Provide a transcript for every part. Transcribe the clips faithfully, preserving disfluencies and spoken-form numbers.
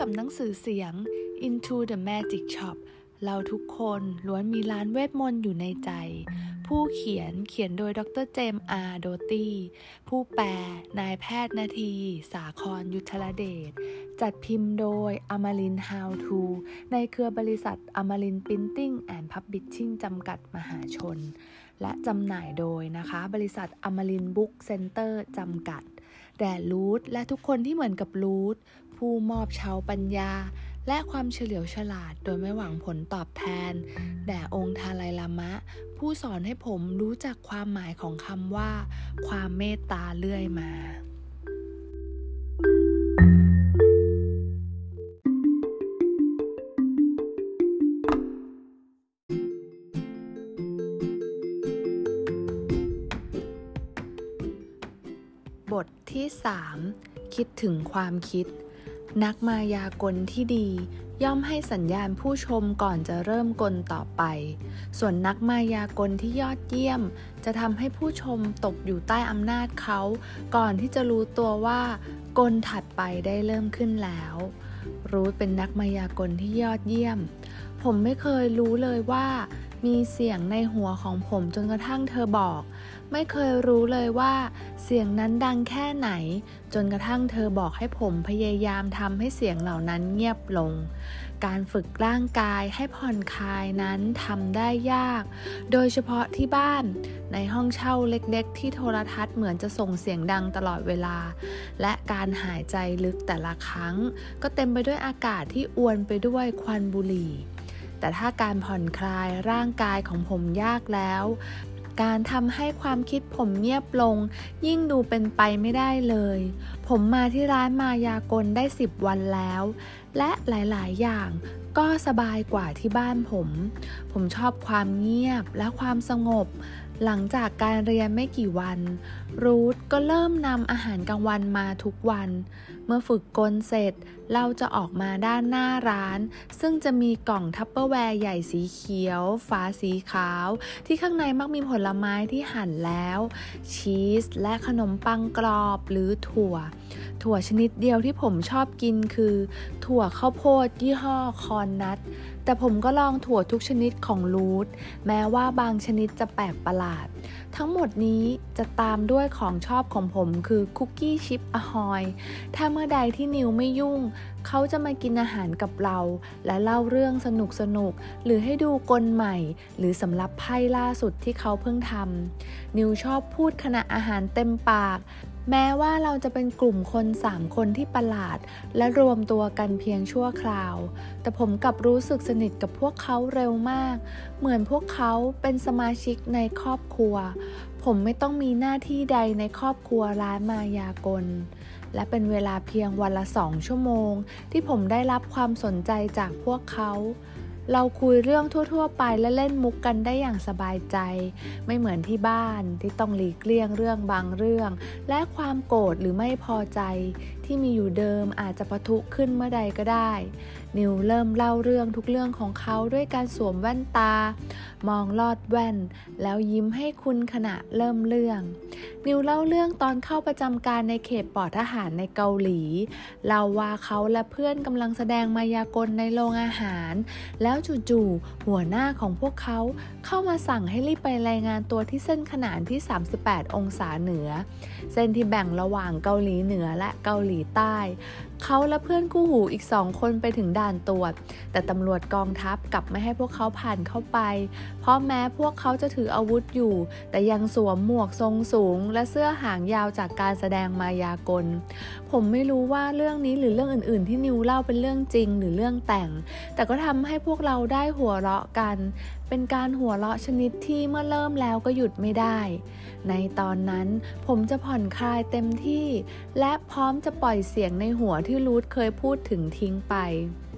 ำหนังสือเสียง Into the Magic Shop เราทุกคนล้วนมีร้านเวทมนต์อยู่ในใจผู้เขียนเขียนโดยดรเจมส์อาร์โดตี้ผู้แปลนายแพทย์นาทีสาครยุทธลเดชจัดพิมพ์โดยอมรินทร์ How to ในเครือบริษัทอมรินทร์ Printing and Publishing จำกัดมหาชนและจำหน่ายโดยนะคะบริษัทอมรินทร์บุ๊กเซ็นเตอร์จำกัดแด่รูทและทุกคนที่เหมือนกับรูทผู้มอบชาวปัญญาและความเฉลียวฉลาดโดยไม่หวังผลตอบแทนแด่องค์ทาไลลามะผู้สอนให้ผมรู้จักความหมายของคำว่าความเมตตาเรื่อยมาบทที่สามคิดถึงความคิดนักมายากลที่ดีย่อมให้สัญญาณผู้ชมก่อนจะเริ่มกลต่อไปส่วนนักมายากลที่ยอดเยี่ยมจะทำให้ผู้ชมตกอยู่ใต้อำนาจเขาก่อนที่จะรู้ตัวว่ากลถัดไปได้เริ่มขึ้นแล้วรูทเป็นนักมายากลที่ยอดเยี่ยมผมไม่เคยรู้เลยว่ามีเสียงในหัวของผมจนกระทั่งเธอบอกไม่เคยรู้เลยว่าเสียงนั้นดังแค่ไหนจนกระทั่งเธอบอกให้ผมพยายามทำให้เสียงเหล่านั้นเงียบลงการฝึกร่างกายให้ผ่อนคลายนั้นทำได้ยากโดยเฉพาะที่บ้านในห้องเช่าเล็กๆที่โทรทัศน์เหมือนจะส่งเสียงดังตลอดเวลาและการหายใจลึกแต่ละครั้งก็เต็มไปด้วยอากาศที่อวนไปด้วยควันบุหรี่แต่ถ้าการผ่อนคลายร่างกายของผมยากแล้วการทำให้ความคิดผมเงียบลงยิ่งดูเป็นไปไม่ได้เลยผมมาที่ร้านมายากลได้สิบวันแล้วและหลายๆอย่างก็สบายกว่าที่บ้านผมผมชอบความเงียบและความสงบหลังจากการเรียนไม่กี่วันรูทก็เริ่มนำอาหารกลางวันมาทุกวันเมื่อฝึกกลเสร็จเราจะออกมาด้านหน้าร้านซึ่งจะมีกล่องทัปเปอร์แวร์ใหญ่สีเขียวฝาสีขาวที่ข้างในมักมีผลไม้ที่หั่นแล้วชีสและขนมปังกรอบหรือถั่วถั่วชนิดเดียวที่ผมชอบกินคือถั่วข้าวโพดยี่ห้อคอนนัทแต่ผมก็ลองถั่วทุกชนิดของรูทแม้ว่าบางชนิดจะแปลกประหลาดทั้งหมดนี้จะตามด้วยของชอบของผมคือคุกกี้ชิปอะฮอยถ้าเมื่อใดที่นิวไม่ยุ่งเขาจะมากินอาหารกับเราและเล่าเรื่องสนุกสนุกหรือให้ดูกลใหม่หรือสำรับไพ่ล่าสุดที่เขาเพิ่งทำนิวชอบพูดขณะอาหารเต็มปากแม้ว่าเราจะเป็นกลุ่มคนสามคนที่ประหลาดและรวมตัวกันเพียงชั่วคราวแต่ผมกลับรู้สึกสนิทกับพวกเขาเร็วมากเหมือนพวกเขาเป็นสมาชิกในครอบครัวผมไม่ต้องมีหน้าที่ใดในครอบครัวร้านมายากลและเป็นเวลาเพียงวันละสองชั่วโมงที่ผมได้รับความสนใจจากพวกเขาเราคุยเรื่องทั่วๆไปและเล่นมุกกันได้อย่างสบายใจไม่เหมือนที่บ้านที่ต้องหลีกเลี่ยงเรื่องบางเรื่องและความโกรธหรือไม่พอใจที่มีอยู่เดิมอาจจะปะทุขึ้นเมื่อใดก็ได้นิวเริ่มเล่าเรื่องทุกเรื่องของเขาด้วยการสวมแว่นตามองลอดแว่นแล้วยิ้มให้คุณขณะเริ่มเรื่องนิวเล่าเรื่องตอนเข้าประจำการในเขตปลอดทหารในเกาหลีเล่าว่าเขาและเพื่อนกำลังแสดงมายากลในโรงอาหารแล้วจู่ๆหัวหน้าของพวกเขาเข้ามาสั่งให้รีบไปรายงานตัวที่เส้นขนานที่สามสิบแปดองศาเหนือเส้นที่แบ่งระหว่างเกาหลีเหนือและเกาหลีใต้เขาและเพื่อนคู่หูอีกสองคนไปถึงด่านตรวจแต่ตำรวจกองทัพกลับไม่ให้พวกเขาผ่านเข้าไปเพราะแม้พวกเขาจะถืออาวุธอยู่แต่ยังสวมหมวกทรงสูงและเสื้อหางยาวจากการแสดงมายากลผมไม่รู้ว่าเรื่องนี้หรือเรื่องอื่นๆที่นิวเล่าเป็นเรื่องจริงหรือเรื่องแต่งแต่ก็ทำให้พวกเราได้หัวเราะกันเป็นการหัวเราะชนิดที่เมื่อเริ่มแล้วก็หยุดไม่ได้ในตอนนั้นผมจะผ่อนคลายเต็มที่และพร้อมจะปล่อยเสียงในหัวที่รูทเคยพูดถึงทิ้งไป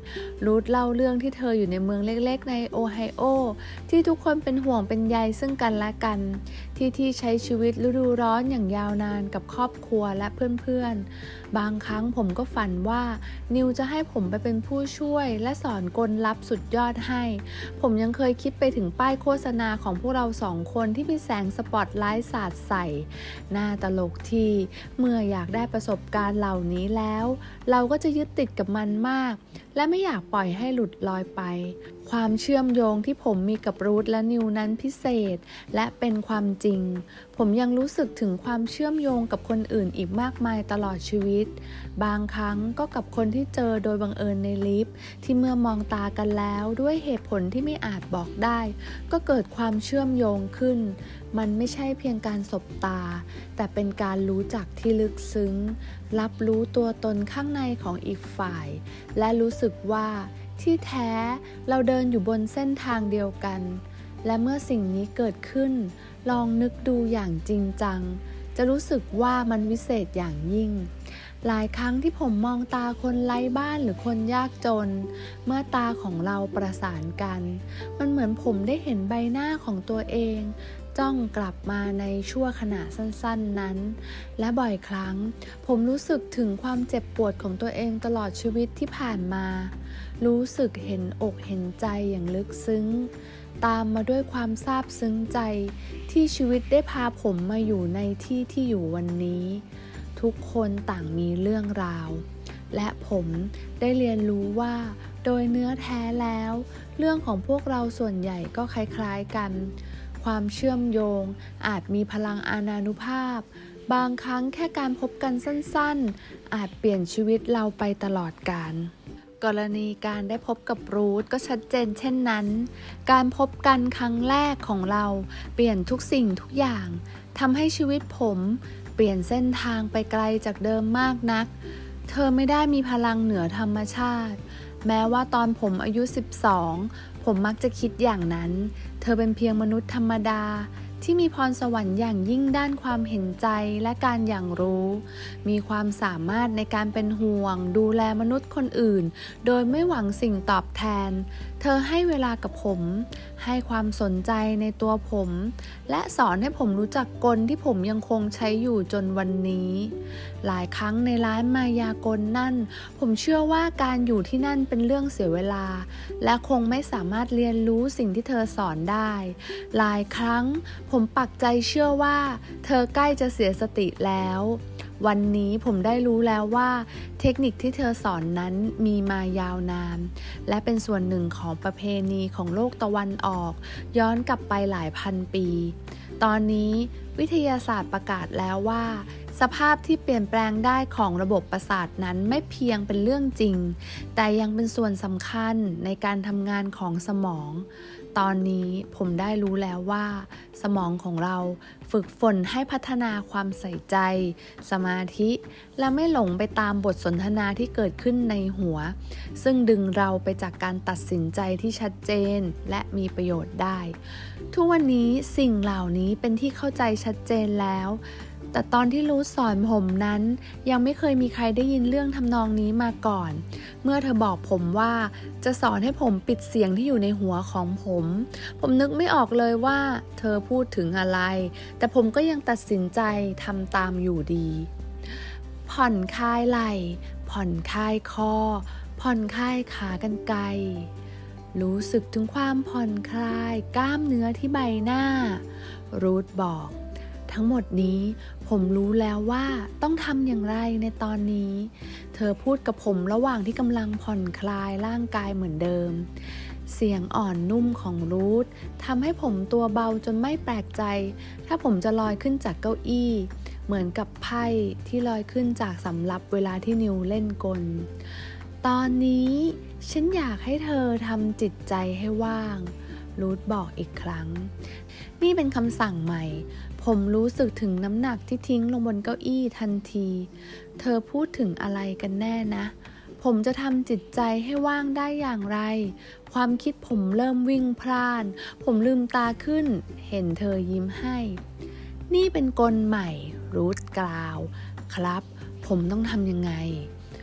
รูทเล่าเรื่องที่เธออยู่ในเมืองเล็กๆในโอไฮโอที่ทุกคนเป็นห่วงเป็นใยซึ่งกันและกันที่ที่ใช้ชีวิตฤดูร้อนอย่างยาวนานกับครอบครัวและเพื่อนๆบางครั้งผมก็ฝันว่านิวจะให้ผมไปเป็นผู้ช่วยและสอนกลลับสุดยอดให้ผมยังเคยคิดไปถึงป้ายโฆษณาของพวกเราสองคนที่มีแสงสปอตไลท์สาดใส่น่าตลกที่เมื่ออยากได้ประสบการณ์เหล่านี้แล้วเราก็จะยึดติดกับมันมากและไม่อยากปล่อยให้หลุดลอยไปความเชื่อมโยงที่ผมมีกับรูทและนิวนั้นพิเศษและเป็นความจริงผมยังรู้สึกถึงความเชื่อมโยงกับคนอื่นอีกมากมายตลอดชีวิตบางครั้งก็กับคนที่เจอโดยบังเอิญในลิฟต์ที่เมื่อมองตากันแล้วด้วยเหตุผลที่ไม่อาจบอกได้ก็เกิดความเชื่อมโยงขึ้นมันไม่ใช่เพียงการสบตาแต่เป็นการรู้จักที่ลึกซึ้งรับรู้ตัวตนข้างในของอีกฝ่ายและรู้สึกว่าที่แท้เราเดินอยู่บนเส้นทางเดียวกันและเมื่อสิ่งนี้เกิดขึ้นลองนึกดูอย่างจริงจังจะรู้สึกว่ามันวิเศษอย่างยิ่งหลายครั้งที่ผมมองตาคนไร้บ้านหรือคนยากจนเมื่อตาของเราประสานกันมันเหมือนผมได้เห็นใบหน้าของตัวเองจ้องกลับมาในชั่วขณะสั้นๆนั้นและบ่อยครั้งผมรู้สึกถึงความเจ็บปวดของตัวเองตลอดชีวิตที่ผ่านมารู้สึกเห็นอกเห็นใจอย่างลึกซึ้งตามมาด้วยความซาบซึ้งใจที่ชีวิตได้พาผมมาอยู่ในที่ที่อยู่วันนี้ทุกคนต่างมีเรื่องราวและผมได้เรียนรู้ว่าโดยเนื้อแท้แล้วเรื่องของพวกเราส่วนใหญ่ก็คล้ายๆกันความเชื่อมโยงอาจมีพลังอานานุภาพบางครั้งแค่การพบกันสั้นๆอาจเปลี่ยนชีวิตเราไปตลอดกาลกรณีการได้พบกับรูทก็ชัดเจนเช่นนั้นการพบกันครั้งแรกของเราเปลี่ยนทุกสิ่งทุกอย่างทำให้ชีวิตผมเปลี่ยนเส้นทางไปไกลจากเดิมมากนักเธอไม่ได้มีพลังเหนือธรรมชาติแม้ว่าตอนผมอายุสิบสองผมมักจะคิดอย่างนั้นเธอเป็นเพียงมนุษย์ธรรมดาที่มีพรสวรรค์อย่างยิ่งด้านความเห็นใจและการอย่างรู้มีความสามารถในการเป็นห่วงดูแลมนุษย์คนอื่นโดยไม่หวังสิ่งตอบแทนเธอให้เวลากับผมให้ความสนใจในตัวผมและสอนให้ผมรู้จักกลที่ผมยังคงใช้อยู่จนวันนี้หลายครั้งในร้านมายากลนั่นผมเชื่อว่าการอยู่ที่นั่นเป็นเรื่องเสียเวลาและคงไม่สามารถเรียนรู้สิ่งที่เธอสอนได้หลายครั้งผมปักใจเชื่อว่าเธอใกล้จะเสียสติแล้ววันนี้ผมได้รู้แล้วว่าเทคนิคที่เธอสอนนั้นมีมายาวนานและเป็นส่วนหนึ่งของประเพณีของโลกตะวันออกย้อนกลับไปหลายพันปีตอนนี้วิทยาศาสตร์ประกาศแล้วว่าสภาพที่เปลี่ยนแปลงได้ของระบบประสาทนั้นไม่เพียงเป็นเรื่องจริงแต่ยังเป็นส่วนสำคัญในการทำงานของสมองตอนนี้ผมได้รู้แล้วว่าสมองของเราฝึกฝนให้พัฒนาความใส่ใจสมาธิและไม่หลงไปตามบทสนทนาที่เกิดขึ้นในหัวซึ่งดึงเราไปจากการตัดสินใจที่ชัดเจนและมีประโยชน์ได้ทุกวันนี้สิ่งเหล่านี้เป็นที่เข้าใจชัดเจนแล้วแต่ตอนที่รูทสอนผมนั้นยังไม่เคยมีใครได้ยินเรื่องทำนองนี้มาก่อนเมื่อเธอบอกผมว่าจะสอนให้ผมปิดเสียงที่อยู่ในหัวของผมผมนึกไม่ออกเลยว่าเธอพูดถึงอะไรแต่ผมก็ยังตัดสินใจทำตามอยู่ดีผ่อนคลายไหล่ผ่อนคลายคอผ่อนคลายขากรรไกรรู้สึกถึงความผ่อนคลายกล้ามเนื้อที่ใบหน้ารูทบอกทั้งหมดนี้ผมรู้แล้วว่าต้องทำอย่างไรในตอนนี้เธอพูดกับผมระหว่างที่กำลังผ่อนคลายร่างกายเหมือนเดิมเสียงอ่อนนุ่มของรูททำให้ผมตัวเบาจนไม่แปลกใจถ้าผมจะลอยขึ้นจากเก้าอี้เหมือนกับไพ่ที่ลอยขึ้นจากสำรับเวลาที่นิวเล่นกลตอนนี้ฉันอยากให้เธอทำจิตใจให้ว่างรูทบอกอีกครั้งนี่เป็นคำสั่งใหม่ผมรู้สึกถึงน้ำหนักที่ทิ้งลงบนเก้าอี้ทันทีเธอพูดถึงอะไรกันแน่นะผมจะทำจิตใจให้ว่างได้อย่างไรความคิดผมเริ่มวิ่งพล่านผมลืมตาขึ้นเห็นเธอยิ้มให้นี่เป็นกลใหม่รูทกล่าวครับผมต้องทำยังไง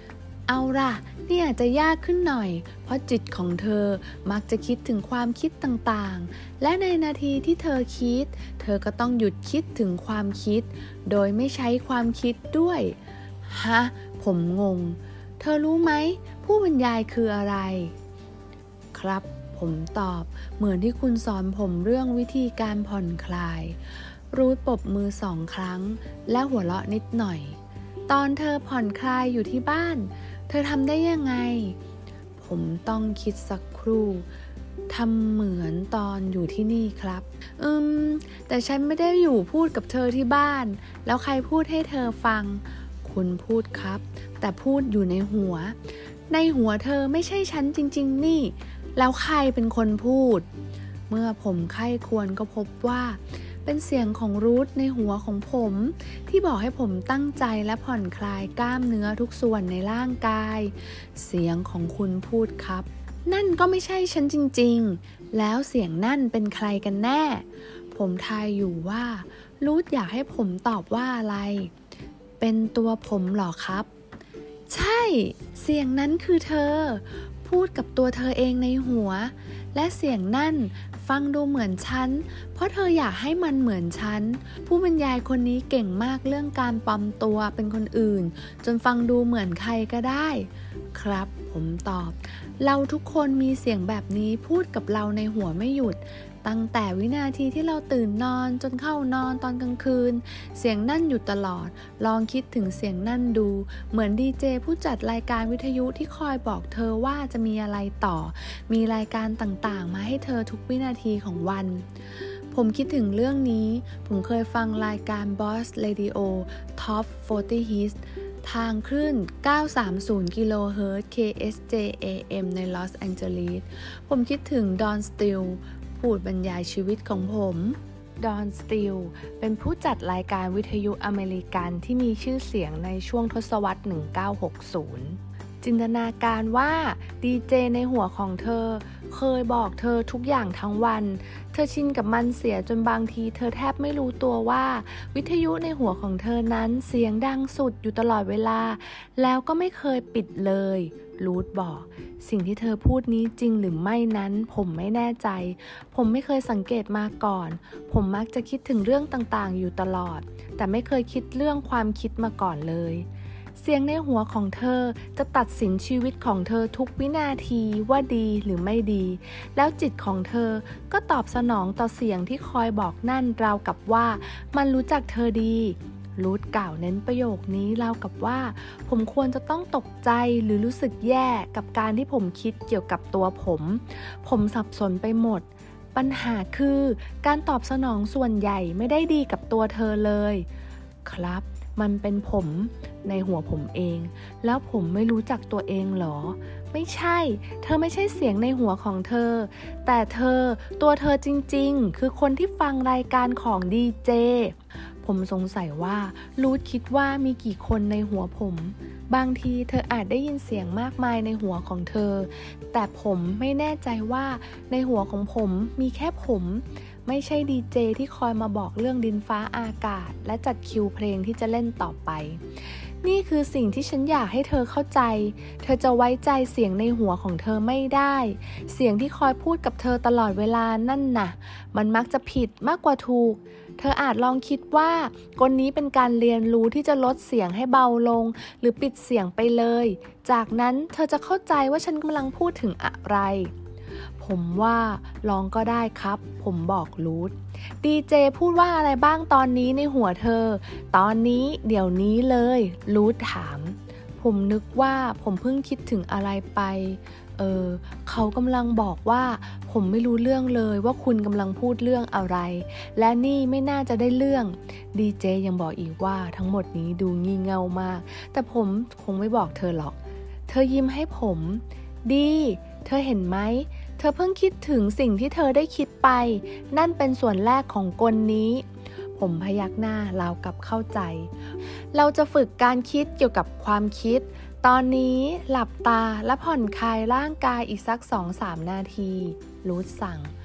เอาล่ะนี่อาจจะยากขึ้นหน่อยเพราะจิตของเธอมักจะคิดถึงความคิดต่างๆและในนาทีที่เธอคิดเธอก็ต้องหยุดคิดถึงความคิดโดยไม่ใช้ความคิดด้วยฮะผมงงเธอรู้ไหมผู้บรรยายคืออะไรครับผมตอบเหมือนที่คุณสอนผมเรื่องวิธีการผ่อนคลายรูทปรบมือสองครั้งและหัวเราะนิดหน่อยตอนเธอผ่อนคลายอยู่ที่บ้านเธอทำได้ยังไงผมต้องคิดสักครู่ทำเหมือนตอนอยู่ที่นี่ครับอืมแต่ฉันไม่ได้อยู่พูดกับเธอที่บ้านแล้วใครพูดให้เธอฟังคุณพูดครับแต่พูดอยู่ในหัวในหัวเธอไม่ใช่ฉันจริงๆนี่แล้วใครเป็นคนพูดเมื่อผมใคร่ครวญก็พบว่าเป็นเสียงของรูทในหัวของผมที่บอกให้ผมตั้งใจและผ่อนคลายกล้ามเนื้อทุกส่วนในร่างกายเสียงของคุณพูดครับนั่นก็ไม่ใช่ฉันจริงๆแล้วเสียงนั่นเป็นใครกันแน่ผมทายอยู่ว่ารูทอยากให้ผมตอบว่าอะไรเป็นตัวผมเหรอครับใช่เสียงนั้นคือเธอพูดกับตัวเธอเองในหัวและเสียงนั่นฟังดูเหมือนฉันเพราะเธออยากให้มันเหมือนฉันผู้บรรยายคนนี้เก่งมากเรื่องการปลอมตัวเป็นคนอื่นจนฟังดูเหมือนใครก็ได้ครับผมตอบเราทุกคนมีเสียงแบบนี้พูดกับเราในหัวไม่หยุดตั้งแต่วินาทีที่เราตื่นนอนจนเข้านอนตอนกลางคืนเสียงนั่นอยู่ตลอดลองคิดถึงเสียงนั่นดูเหมือนดีเจผู้จัดรายการวิทยุที่คอยบอกเธอว่าจะมีอะไรต่อมีรายการต่างๆมาให้เธอทุกวินาทีของวันผมคิดถึงเรื่องนี้ผมเคยฟังรายการ Boss Radio Top สี่สิบ Hits ทางคลื่นเก้าร้อยสามสิบกิโลเฮิรตซ์ เค เอส เจ เอ เอ็ม ในลอสแองเจลิสผมคิดถึงดอนสติลพูดบรรยายชีวิตของผมดอนสติลเป็นผู้จัดรายการวิทยุอเมริกันที่มีชื่อเสียงในช่วงทศวรรษหนึ่งพันเก้าร้อยหกสิบจินตนาการว่าดีเจในหัวของเธอเคยบอกเธอทุกอย่างทั้งวันเธอชินกับมันเสียจนบางทีเธอแทบไม่รู้ตัวว่าวิทยุในหัวของเธอนั้นเสียงดังสุดอยู่ตลอดเวลาแล้วก็ไม่เคยปิดเลยรูทบอกสิ่งที่เธอพูดนี้จริงหรือไม่นั้นผมไม่แน่ใจผมไม่เคยสังเกตมาก่อนผมมักจะคิดถึงเรื่องต่างๆอยู่ตลอดแต่ไม่เคยคิดเรื่องความคิดมาก่อนเลยเสียงในหัวของเธอจะตัดสินชีวิตของเธอทุกวินาทีว่าดีหรือไม่ดีแล้วจิตของเธอก็ตอบสนองต่อเสียงที่คอยบอกนั่นราวกับว่ามันรู้จักเธอดีรูทกล่าวเน้นประโยคนี้ราวกับว่าผมควรจะต้องตกใจหรือรู้สึกแย่กับการที่ผมคิดเกี่ยวกับตัวผมผมสับสนไปหมดปัญหาคือการตอบสนองส่วนใหญ่ไม่ได้ดีกับตัวเธอเลยครับมันเป็นผมในหัวผมเองแล้วผมไม่รู้จักตัวเองหรอไม่ใช่เธอไม่ใช่เสียงในหัวของเธอแต่เธอตัวเธอจริงๆคือคนที่ฟังรายการของดีเจผมสงสัยว่ารูทคิดว่ามีกี่คนในหัวผมบางทีเธออาจได้ยินเสียงมากมายในหัวของเธอแต่ผมไม่แน่ใจว่าในหัวของผมมีแค่ผมไม่ใช่ดีเจที่คอยมาบอกเรื่องดินฟ้าอากาศและจัดคิวเพลงที่จะเล่นต่อไปนี่คือสิ่งที่ฉันอยากให้เธอเข้าใจเธอจะไว้ใจเสียงในหัวของเธอไม่ได้เสียงที่คอยพูดกับเธอตลอดเวลานั่นน่ะมันมักจะผิดมากกว่าถูกเธออาจลองคิดว่ากลนี้เป็นการเรียนรู้ที่จะลดเสียงให้เบาลงหรือปิดเสียงไปเลยจากนั้นเธอจะเข้าใจว่าฉันกำลังพูดถึงอะไรผมว่าลองก็ได้ครับผมบอกรูทดีเจพูดว่าอะไรบ้างตอนนี้ในหัวเธอตอนนี้เดี๋ยวนี้เลยรูทถามผมนึกว่าผมเพิ่งคิดถึงอะไรไปเออเขากำลังบอกว่าผมไม่รู้เรื่องเลยว่าคุณกำลังพูดเรื่องอะไรและนี่ไม่น่าจะได้เรื่องดีเจยังบอกอีกว่าทั้งหมดนี้ดูงี่เง่ามากแต่ผมคงไม่บอกเธอหรอกเธอยิ้มให้ผมดีเธอเห็นไหมเธอเพิ่งคิดถึงสิ่งที่เธอได้คิดไปนั่นเป็นส่วนแรกของกลนี้ผมพยักหน้าราวกับเข้าใจเราจะฝึกการคิดเกี่ยวกับความคิดตอนนี้หลับตาและผ่อนคลายร่างกายอีกสัก สองถึงสาม นาทีรูทสั่ง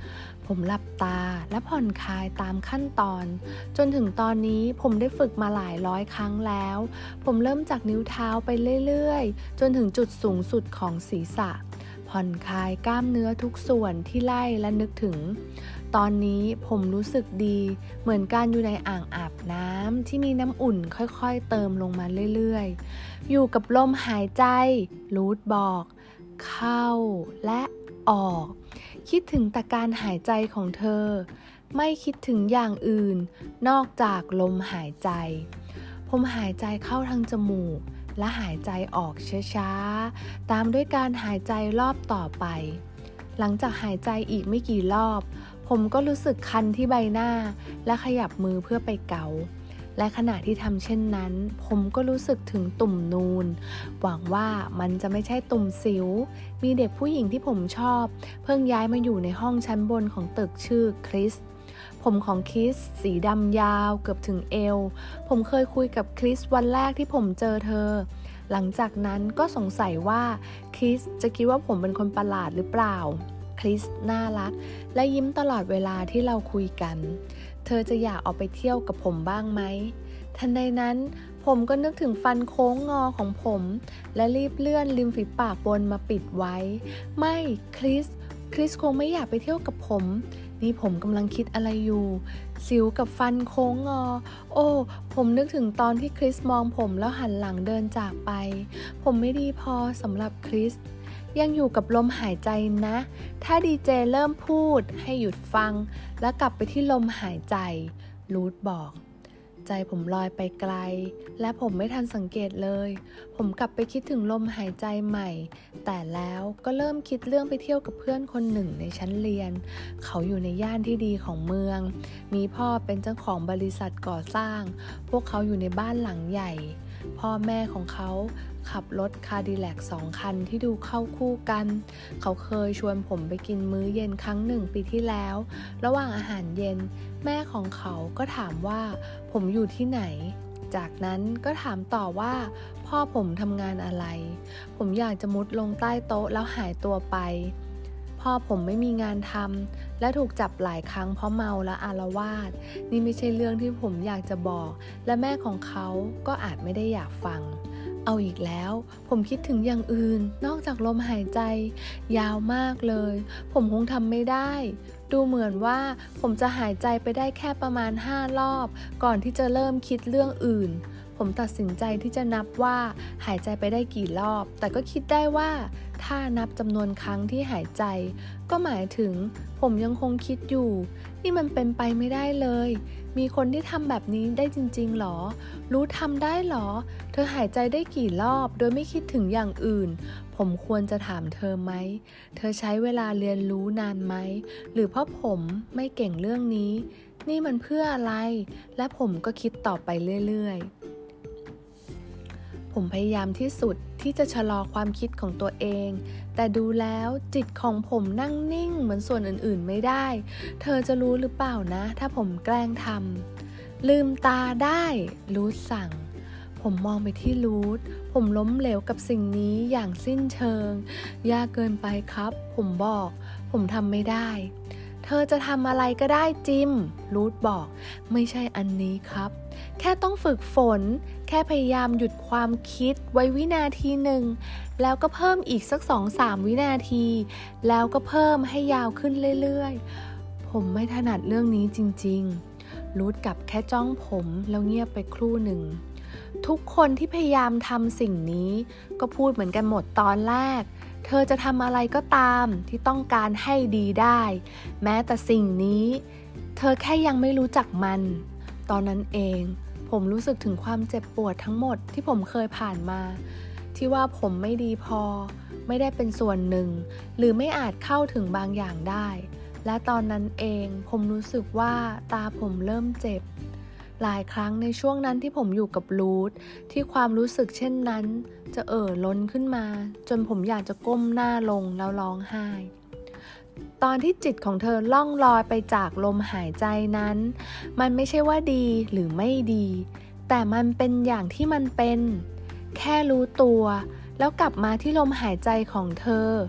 ผมหลับตาและผ่อนคลายตามขั้นตอนจนถึงตอนนี้ผมได้ฝึกมาหลายร้อยครั้งแล้วผมเริ่มจากนิ้วเท้าไปเรื่อยๆจนถึงจุดสูงสุดของศีรษะผ่อนคลายกล้ามเนื้อทุกส่วนที่ไล่และนึกถึงตอนนี้ผมรู้สึกดีเหมือนการอยู่ในอ่างอาบน้ำที่มีน้ำอุ่นค่อยๆเติมลงมาเรื่อยๆอยู่กับลมหายใจรูทบอกเข้าและออกคิดถึงแต่การหายใจของเธอไม่คิดถึงอย่างอื่นนอกจากลมหายใจผมหายใจเข้าทางจมูกและหายใจออกช้าๆตามด้วยการหายใจรอบต่อไปหลังจากหายใจอีกไม่กี่รอบผมก็รู้สึกคันที่ใบหน้าและขยับมือเพื่อไปเกาและขณะที่ทำเช่นนั้นผมก็รู้สึกถึงตุ่มนูนหวังว่ามันจะไม่ใช่ตุ่มสิวมีเด็กผู้หญิงที่ผมชอบเพิ่งย้ายมาอยู่ในห้องชั้นบนของตึกชื่อคริสผมของคริสสีดำยาวเกือบถึงเอวผมเคยคุยกับคริสวันแรกที่ผมเจอเธอหลังจากนั้นก็สงสัยว่าคริสจะคิดว่าผมเป็นคนประหลาดหรือเปล่าคริสน่ารักและยิ้มตลอดเวลาที่เราคุยกันเธอจะอยากออกไปเที่ยวกับผมบ้างไหมทันใดนั้นผมก็นึกถึงฟันโค้งงอของผมและรีบเลื่อนริมฝีปากบนมาปิดไว้ไม่คริสคริสคงไม่อยากไปเที่ยวกับผมนี่ผมกำลังคิดอะไรอยู่สิวกับฟันโค้งงอโอ้ผมนึกถึงตอนที่คริสมองผมแล้วหันหลังเดินจากไปผมไม่ดีพอสำหรับคริสยังอยู่กับลมหายใจนะถ้าดีเจเริ่มพูดให้หยุดฟังแล้วกลับไปที่ลมหายใจรูทบอกใจผมลอยไปไกลและผมไม่ทันสังเกตเลยผมกลับไปคิดถึงลมหายใจใหม่แต่แล้วก็เริ่มคิดเรื่องไปเที่ยวกับเพื่อนคนหนึ่งในชั้นเรียนเขาอยู่ในย่านที่ดีของเมืองมีพ่อเป็นเจ้าของบริษัทก่อสร้างพวกเขาอยู่ในบ้านหลังใหญ่พ่อแม่ของเขาขับรถคาดิแลกสองคันที่ดูเข้าคู่กันเขาเคยชวนผมไปกินมื้อเย็นครั้งหนึ่งปีที่แล้วระหว่างอาหารเย็นแม่ของเขาก็ถามว่าผมอยู่ที่ไหนจากนั้นก็ถามต่อว่าพ่อผมทำงานอะไรผมอยากจะมุดลงใต้โต๊ะแล้วหายตัวไปพ่อผมไม่มีงานทำและถูกจับหลายครั้งเพราะเมาและอาละวาดนี่ไม่ใช่เรื่องที่ผมอยากจะบอกและแม่ของเขาก็อาจไม่ได้อยากฟังเอาอีกแล้วผมคิดถึงอย่างอื่นนอกจากลมหายใจยาวมากเลยผมคงทำไม่ได้ดูเหมือนว่าผมจะหายใจไปได้แค่ประมาณห้ารอบก่อนที่จะเริ่มคิดเรื่องอื่นผมตัดสินใจที่จะนับว่าหายใจไปได้กี่รอบแต่ก็คิดได้ว่าถ้านับจำนวนครั้งที่หายใจก็หมายถึงผมยังคงคิดอยู่นี่มันเป็นไปไม่ได้เลยมีคนที่ทำแบบนี้ได้จริงๆหรอรู้ทำได้หรอเธอหายใจได้กี่รอบโดยไม่คิดถึงอย่างอื่นผมควรจะถามเธอไหมเธอใช้เวลาเรียนรู้นานไหมหรือเพราะผมไม่เก่งเรื่องนี้นี่มันเพื่ออะไรและผมก็คิดต่อไปเรื่อยๆผมพยายามที่สุดที่จะชะลอความคิดของตัวเองแต่ดูแล้วจิตของผมนั่งนิ่งเหมือนส่วนอื่นๆไม่ได้เธอจะรู้หรือเปล่านะถ้าผมแกล้งทำลืมตาได้รูทสั่งผมมองไปที่รูทผมล้มเหลวกับสิ่งนี้อย่างสิ้นเชิงยากเกินไปครับผมบอกผมทำไม่ได้เธอจะทำอะไรก็ได้จิมรูทบอกไม่ใช่อันนี้ครับแค่ต้องฝึกฝนแค่พยายามหยุดความคิดไว้วินาทีหนึ่งแล้วก็เพิ่มอีกสัก สองถึงสาม วินาทีแล้วก็เพิ่มให้ยาวขึ้นเรื่อยๆผมไม่ถนัดเรื่องนี้จริงๆรูทกลับแค่จ้องผมแล้วเงียบไปครู่หนึ่งทุกคนที่พยายามทำสิ่งนี้ก็พูดเหมือนกันหมดตอนแรกเธอจะทำอะไรก็ตามที่ต้องการให้ดีได้แม้แต่สิ่งนี้เธอแค่ยังไม่รู้จักมันตอนนั้นเองผมรู้สึกถึงความเจ็บปวดทั้งหมดที่ผมเคยผ่านมาที่ว่าผมไม่ดีพอไม่ได้เป็นส่วนหนึ่งหรือไม่อาจเข้าถึงบางอย่างได้และตอนนั้นเองผมรู้สึกว่าตาผมเริ่มเจ็บหลายครั้งในช่วงนั้นที่ผมอยู่กับรูทที่ความรู้สึกเช่นนั้นจะเอ่อล้นขึ้นมาจนผมอยากจะก้มหน้าลงแล้วร้องไห้ตอนที่จิตของเธอล่องลอยไปจากลมหายใจนั้นมันไม่ใช่ว่าดีหรือไม่ดีแต่มันเป็นอย่างที่มันเป็นแค่รู้ตัวแล้วกลับมาที่ลมหายใจของเธอ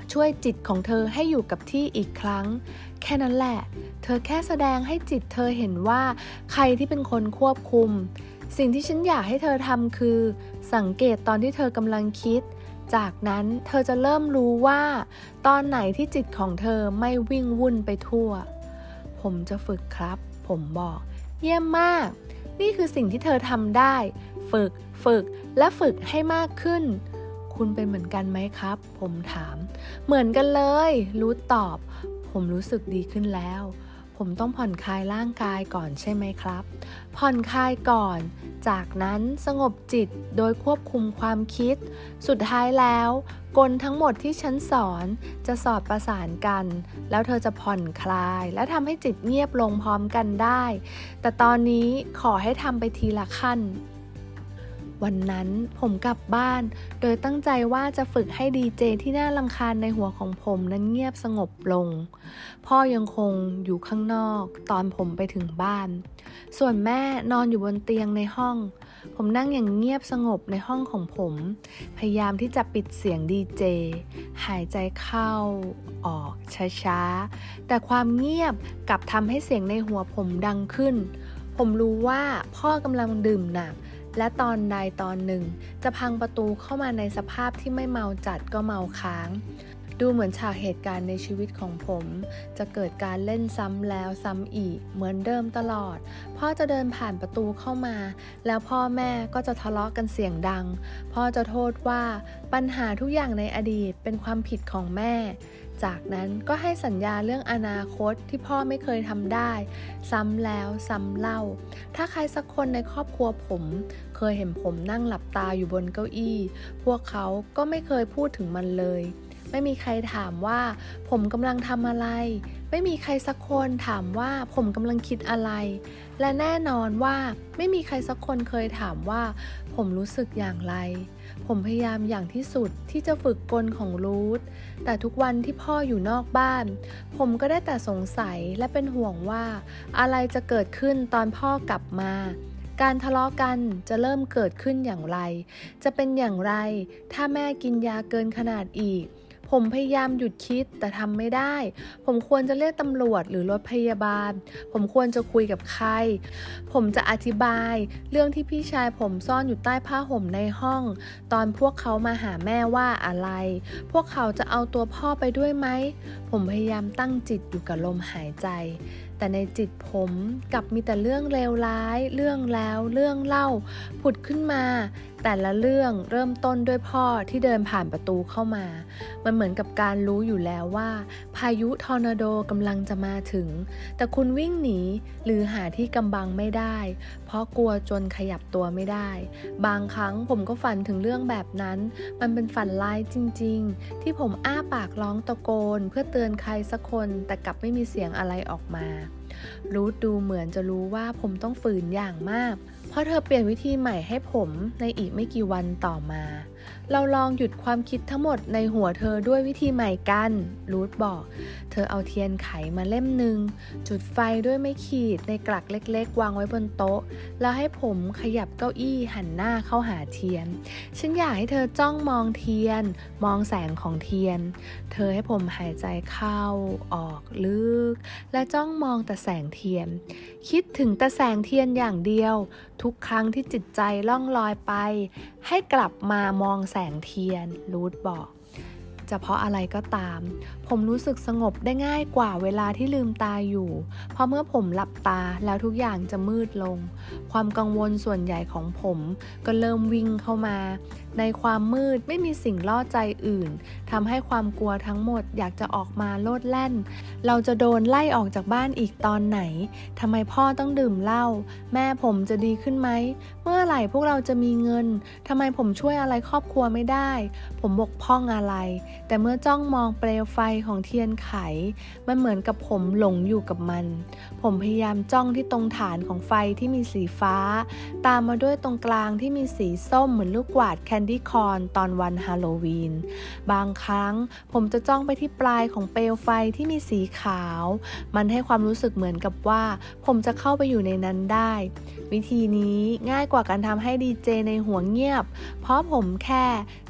ช่วยจิตของเธอให้อยู่กับที่อีกครั้งแค่นั้นแหละเธอแค่แสดงให้จิตเธอเห็นว่าใครที่เป็นคนควบคุมสิ่งที่ฉันอยากให้เธอทำคือสังเกตตอนที่เธอกำลังคิดจากนั้นเธอจะเริ่มรู้ว่าตอนไหนที่จิตของเธอไม่วิ่งวุ่นไปทั่วผมจะฝึกครับผมบอกเยี่ยมมากนี่คือสิ่งที่เธอทำได้ฝึกฝึกและฝึกให้มากขึ้นคุณเป็นเหมือนกันไหมครับผมถามเหมือนกันเลยรูทตอบผมรู้สึกดีขึ้นแล้วผมต้องผ่อนคลายร่างกายก่อนใช่ไหมครับผ่อนคลายก่อนจากนั้นสงบจิตโดยควบคุมความคิดสุดท้ายแล้วกลทั้งหมดที่ฉันสอนจะสอดประสานกันแล้วเธอจะผ่อนคลายและทำให้จิตเงียบลงพร้อมกันได้แต่ตอนนี้ขอให้ทำไปทีละขั้นวันนั้นผมกลับบ้านโดยตั้งใจว่าจะฝึกให้ดีเจที่น่ารำคาญในหัวของผมนั้นเงียบสงบลงพ่อยังคงอยู่ข้างนอกตอนผมไปถึงบ้านส่วนแม่นอนอยู่บนเตียงในห้องผมนั่งอย่างเงียบสงบในห้องของผมพยายามที่จะปิดเสียงดีเจหายใจเข้าออกช้าๆแต่ความเงียบกลับทำให้เสียงในหัวผมดังขึ้นผมรู้ว่าพ่อกำลังดื่มหนักและตอนใดตอนหนึ่งจะพังประตูเข้ามาในสภาพที่ไม่เมาจัดก็เมาค้างดูเหมือนฉากเหตุการณ์ในชีวิตของผมจะเกิดการเล่นซ้ำแล้วซ้ำอีกเหมือนเดิมตลอดพ่อจะเดินผ่านประตูเข้ามาแล้วพ่อแม่ก็จะทะเลาะกันเสียงดังพ่อจะโทษว่าปัญหาทุกอย่างในอดีตเป็นความผิดของแม่จากนั้นก็ให้สัญญาเรื่องอนาคตที่พ่อไม่เคยทำได้ซ้ำแล้วซ้ำเล่าถ้าใครสักคนในครอบครัวผมเคยเห็นผมนั่งหลับตาอยู่บนเก้าอี้พวกเขาก็ไม่เคยพูดถึงมันเลยไม่มีใครถามว่าผมกำลังทำอะไรไม่มีใครสักคนถามว่าผมกำลังคิดอะไรและแน่นอนว่าไม่มีใครสักคนเคยถามว่าผมรู้สึกอย่างไรผมพยายามอย่างที่สุดที่จะฝึกกลของรูทแต่ทุกวันที่พ่ออยู่นอกบ้านผมก็ได้แต่สงสัยและเป็นห่วงว่าอะไรจะเกิดขึ้นตอนพ่อกลับมาการทะเลาะกันจะเริ่มเกิดขึ้นอย่างไรจะเป็นอย่างไรถ้าแม่กินยาเกินขนาดอีกผมพยายามหยุดคิดแต่ทำไม่ได้ผมควรจะเรียกตำรวจหรือรถพยาบาลผมควรจะคุยกับใครผมจะอธิบายเรื่องที่พี่ชายผมซ่อนอยู่ใต้ผ้าห่มในห้องตอนพวกเขามาหาแม่ว่าอะไรพวกเขาจะเอาตัวพ่อไปด้วยไหมผมพยายามตั้งจิตอยู่กับลมหายใจแต่ในจิตผมกลับมีแต่เรื่องเลวร้ายเรื่องแล้วเรื่องเล่าผุดขึ้นมาแต่ละเรื่องเริ่มต้นด้วยพ่อที่เดินผ่านประตูเข้ามามันเหมือนกับการรู้อยู่แล้วว่าพายุทอร์นาโดกำลังจะมาถึงแต่คุณวิ่งหนีหรือหาที่กำบังไม่ได้เพราะกลัวจนขยับตัวไม่ได้บางครั้งผมก็ฝันถึงเรื่องแบบนั้นมันเป็นฝันร้ายจริงๆที่ผมอ้าปากร้องตะโกนเพื่อเตือนใครสักคนแต่กลับไม่มีเสียงอะไรออกมารูทดูเหมือนจะรู้ว่าผมต้องฝืนอย่างมากเพราะเธอเปลี่ยนวิธีใหม่ให้ผมในอีกไม่กี่วันต่อมาเราลองหยุดความคิดทั้งหมดในหัวเธอด้วยวิธีใหม่กันรูทบอกเธอเอาเทียนไขมาเล่มหนึ่งจุดไฟด้วยไม้ขีดในกลักเล็กๆวางไว้บนโต๊ะแล้วให้ผมขยับเก้าอี้หันหน้าเข้าหาเทียนฉันอยากให้เธอจ้องมองเทียนมองแสงของเทียนเธอให้ผมหายใจเข้าออกลึกและจ้องมองแต่แสงเทียนคิดถึงแต่แสงเทียนอย่างเดียวทุกครั้งที่จิตใจล่องลอยไปให้กลับมามองแสงเทียนรูทบอกจะเพราะอะไรก็ตามผมรู้สึกสงบได้ง่ายกว่าเวลาที่ลืมตาอยู่เพราะเมื่อผมหลับตาแล้วทุกอย่างจะมืดลงความกังวลส่วนใหญ่ของผมก็เริ่มวิ่งเข้ามาในความมืดไม่มีสิ่งล่อใจอื่นทำให้ความกลัวทั้งหมดอยากจะออกมาโลดแล่นเราจะโดนไล่ออกจากบ้านอีกตอนไหนทำไมพ่อต้องดื่มเหล้าแม่ผมจะดีขึ้นไหมเมื่อไหร่พวกเราจะมีเงินทำไมผมช่วยอะไรครอบครัวไม่ได้ผมบกพร่องอะไรแต่เมื่อจ้องมองเปลวไฟของเทียนไขมันเหมือนกับผมหลงอยู่กับมันผมพยายามจ้องที่ตรงฐานของไฟที่มีสีฟ้าตามมาด้วยตรงกลางที่มีสีส้มเหมือนลูกกวาดแคนดี้คอร์นตอนวันฮาโลวีนบางครั้งผมจะจ้องไปที่ปลายของเปลวไฟที่มีสีขาวมันให้ความรู้สึกเหมือนกับว่าผมจะเข้าไปอยู่ในนั้นได้วิธีนี้ง่ายกว่าการทำให้ดีเจในหัวเงียบเพราะผมแค่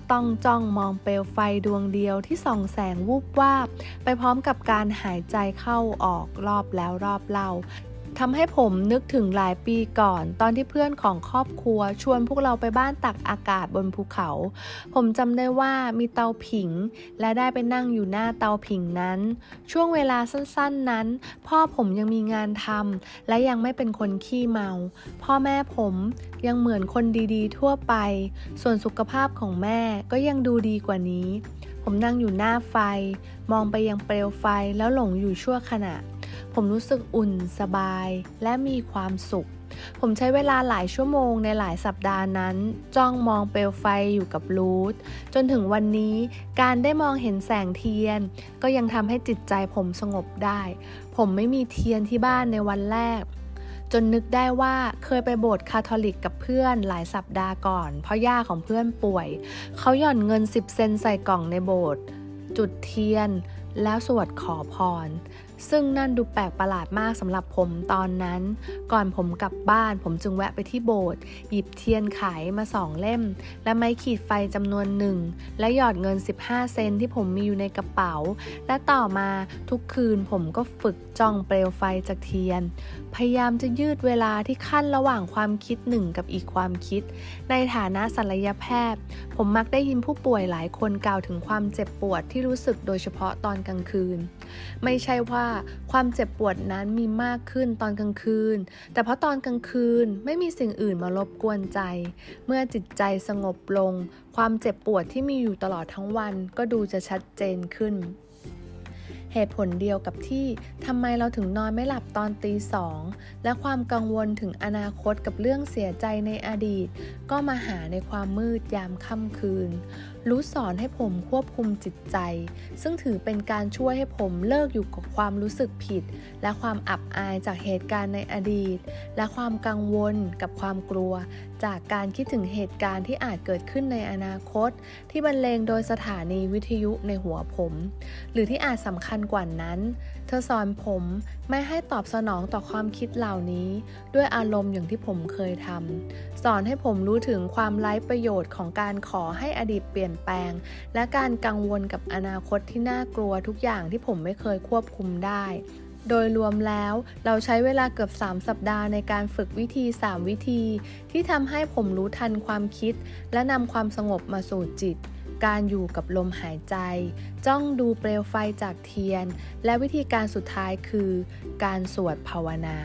ต้องจ้องมองเปลวไฟดวงเดียวที่ส่องแสงวูบวาบไปพร้อมกับการหายใจเข้าออกรอบแล้วรอบเล่าทำให้ผมนึกถึงหลายปีก่อนตอนที่เพื่อนของครอบครัวชวนพวกเราไปบ้านตักอากาศบนภูเขาผมจำได้ว่ามีเตาผิงและได้ไปนั่งอยู่หน้าเตาผิงนั้นช่วงเวลาสั้นๆนั้นพ่อผมยังมีงานทำและยังไม่เป็นคนขี้เมาพ่อแม่ผมยังเหมือนคนดีๆทั่วไปส่วนสุขภาพของแม่ก็ยังดูดีกว่านี้ผมนั่งอยู่หน้าไฟมองไปยังเปลวไฟแล้วหลงอยู่ชั่วขณะผมรู้สึกอุ่นสบายและมีความสุขผมใช้เวลาหลายชั่วโมงในหลายสัปดาห์นั้นจ้องมองเปลวไฟอยู่กับรูทจนถึงวันนี้การได้มองเห็นแสงเทียนก็ยังทำให้จิตใจผมสงบได้ผมไม่มีเทียนที่บ้านในวันแรกจนนึกได้ว่าเคยไปโบสถ์คาทอลิกกับเพื่อนหลายสัปดาห์ก่อนเพราะย่าของเพื่อนป่วยเขาหย่อนเงินสิบเซนต์ใส่กล่องในโบสถ์จุดเทียนแล้วสวดขอพรซึ่งนั่นดูแปลกประหลาดมากสำหรับผมตอนนั้นก่อนผมกลับบ้านผมจึงแวะไปที่โบสถ์หยิบเทียนไขมาสองเล่มและไม้ขีดไฟจำนวนหนึ่งและหยอดเงินสิบห้าเซนต์ที่ผมมีอยู่ในกระเป๋าและต่อมาทุกคืนผมก็ฝึกจ้องเปลวไฟจากเทียนพยายามจะยืดเวลาที่ขั้นระหว่างความคิดหนึ่งกับอีกความคิดในฐานะศัลยแพทย์ผมมักได้ยินผู้ป่วยหลายคนกล่าวถึงความเจ็บปวดที่รู้สึกโดยเฉพาะตอนกลางคืนไม่ใช่ว่าความเจ็บปวดนั้นมีมากขึ้นตอนกลางคืนแต่เพราะตอนกลางคืนไม่มีสิ่งอื่นมารบกวนใจเมื่อจิตใจสงบลงความเจ็บปวดที่มีอยู่ตลอดทั้งวันก็ดูจะชัดเจนขึ้นเหตุผลเดียวกับที่ทำไมเราถึงนอนไม่หลับตอนตีสองและความกังวลถึงอนาคตกับเรื่องเสียใจในอดีตก็มาหาในความมืดยามค่ำคืนรู้สอนให้ผมควบคุมจิตใจซึ่งถือเป็นการช่วยให้ผมเลิกอยู่กับความรู้สึกผิดและความอับอายจากเหตุการณ์ในอดีตและความกังวลกับความกลัวจากการคิดถึงเหตุการณ์ที่อาจเกิดขึ้นในอนาคตที่บรรเลงโดยสถานีวิทยุในหัวผมหรือที่อาจสำคัญกว่านั้นเธอสอนผมไม่ให้ตอบสนองต่อความคิดเหล่านี้ด้วยอารมณ์อย่างที่ผมเคยทำสอนให้ผมรู้ถึงความไร้ประโยชน์ของการขอให้อดีตเปลี่ยนแปลงและการกังวลกับอนาคตที่น่ากลัวทุกอย่างที่ผมไม่เคยควบคุมได้โดยรวมแล้วเราใช้เวลาเกือบสามสัปดาห์ในการฝึกวิธีสามวิธีที่ทำให้ผมรู้ทันความคิดและนำความสงบมาสู่จิตการอยู่กับลมหายใจจ้องดูเปลวไฟจากเทียนและวิธีการสุดท้ายคือการสวดภาวนา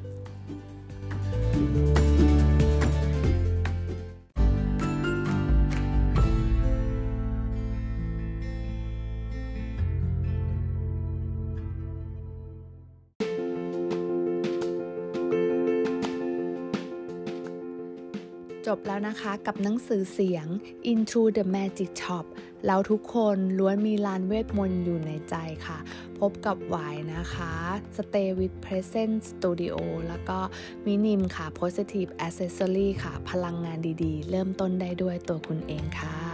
จบแล้วนะคะกับหนังสือเสียง Into the Magic Shop แล้วทุกคนล้วนมีลานเวทมนต์อยู่ในใจค่ะพบกับหวายนะคะ Stay with Present Studio แล้วก็มินิมค่ะ Positive Accessory ค่ะพลังงานดีๆเริ่มต้นได้ด้วยตัวคุณเองค่ะ